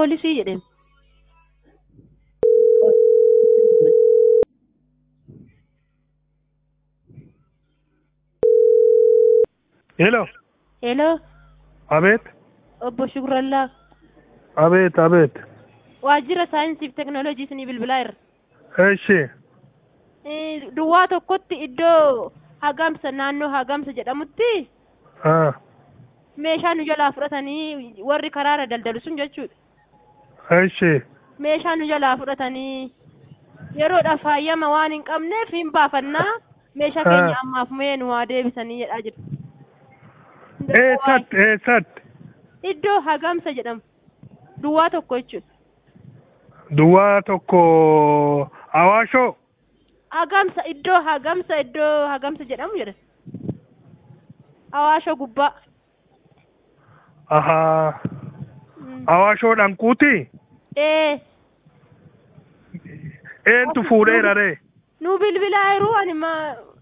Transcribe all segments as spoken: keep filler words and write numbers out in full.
poolisii jedheen. Hello. Hello. Abet. Obbo Shukrallaa. Abet, abet. Waajjira saayinsii fi teknooloojii isinii bilbilaa irra. Eshi. Duwwaa tokkotti iddoo hagamsa naannoo hagamsa jedhamutti Ah. meeshaa nu jalaa fudhatanii warri karaara daldalu sun jechuudha. Eshi. Meeshaa nu jalaa fudhatanii yeroodhaaf faayyama waan hin qabneef hin baafannaa meeshaa keenya ammaaf mee nu waa deebisanii jedhaa jiru. Eessatti, eessatti. Iddoo hagamsa jedhamu. Duwwaa tokko jechuudha. Duwwaa tokko Awaashoo. Hagamsa iddoo hagamsa iddoo hagamsa jedhamu jedha. Awaashoo gubbaa. Ahaa. Awaashoo dhanquuti. Ee. Eentu fuudheera ree? Nu bilbilaa jiruu ani ma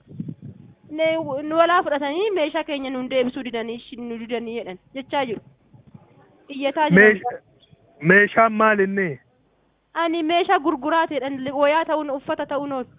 nu walaa fudhatanii meeshaa keenya nuun deebisuu didanii nu didanii jedhan jechaa jiru. Iyyataa jiran. Meeshaan maal inni? Ani meeshaa gurguraa ta'edhan wayaa ta'uun uffata ta'uun oolu.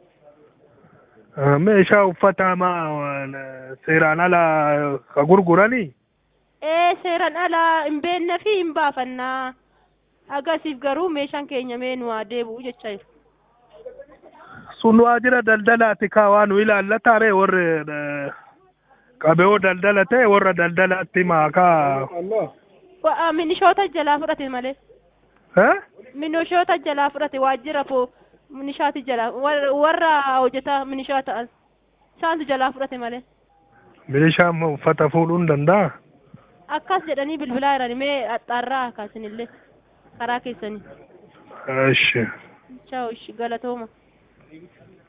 Meeshaa uffata maa seeraan ala ka gurguranii? Ee seeraan ala hin beekne fi hin baafannaa. Agasiif garuu meeshaan keenya mee nu haa deebi'u jechaa jiru. Sun waajjira daldalaati kaa waan nu ilaallata ree warri qabee daldala ta'e warra daldalaatti maakaa. Minishoota jalaa fudhate malee. Minishoota jalaa fudhate waajjira foo minishaati jalaa warra hojjetaa minishaa ta'an isaantu jalaa fudhate malee. Minishaan uffata fuudhuu hin danda'a? Akkas jedhanii bilbilaa jiran mee axxaarraa kaasinillee karaa keessanii. Eshi. Ciao, galatooma.